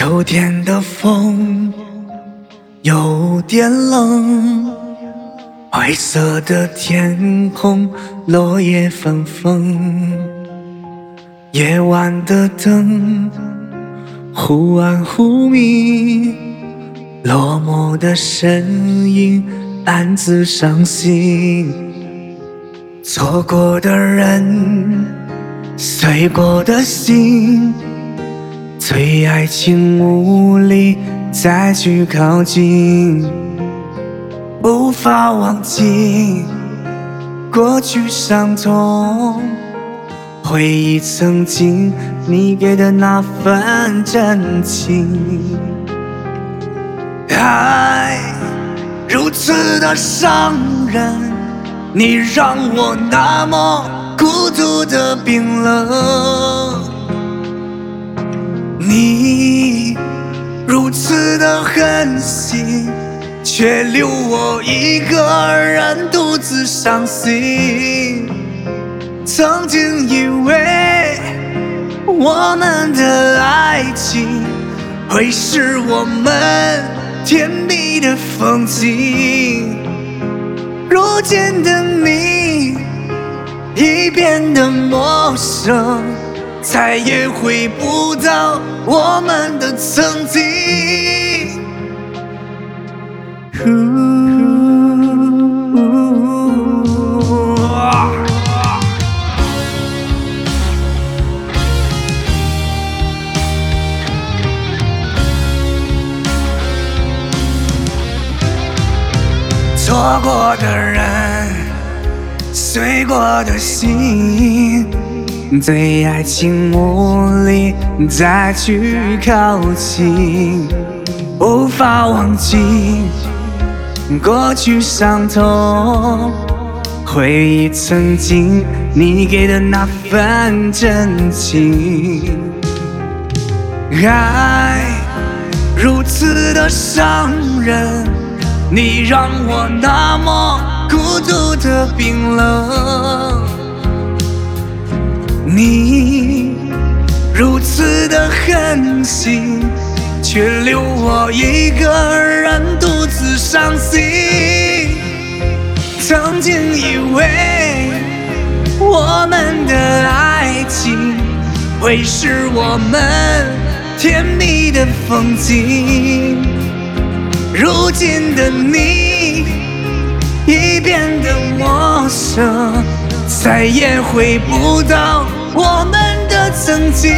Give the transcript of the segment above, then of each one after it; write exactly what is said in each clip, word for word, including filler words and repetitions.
秋天的风有点冷，灰色的天空，落叶纷纷。夜晚的灯忽暗忽明，落寞的身影暗自伤心。错过的人，碎过的心，对爱情无力再去靠近，无法忘记过去伤痛，回忆曾经你给的那份真情。爱如此的伤人，你让我那么孤独的冰冷，你如此的狠心，却留我一个人独自伤心。曾经以为我们的爱情会是我们甜蜜的风景，如今的你已变得陌生，再也回不到我们的曾经。错过的人，碎过的心，对爱情无力再去靠近，无法忘记过去伤痛，回忆曾经你给的那份真情。爱如此的伤人，你让我那么孤独的冰冷，你如此的狠心，却留我一个人独自伤心。曾经以为我们的爱情会是我们甜蜜的风景，如今的你已变得陌生，再也回不到我们的曾经。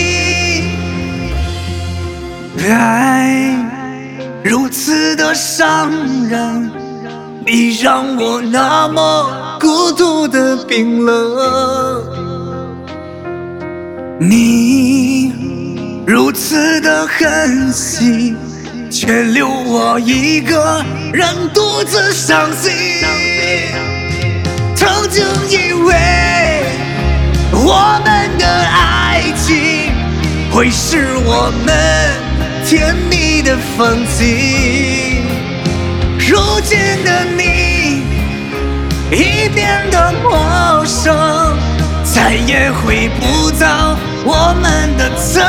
爱如此的伤人，你让我那么孤独的冰冷，你如此的狠心，却留我一个人独自伤心。曾经以为我们的爱情会是我们甜蜜的风景，如今的你已变得陌生，再也回不到我们的曾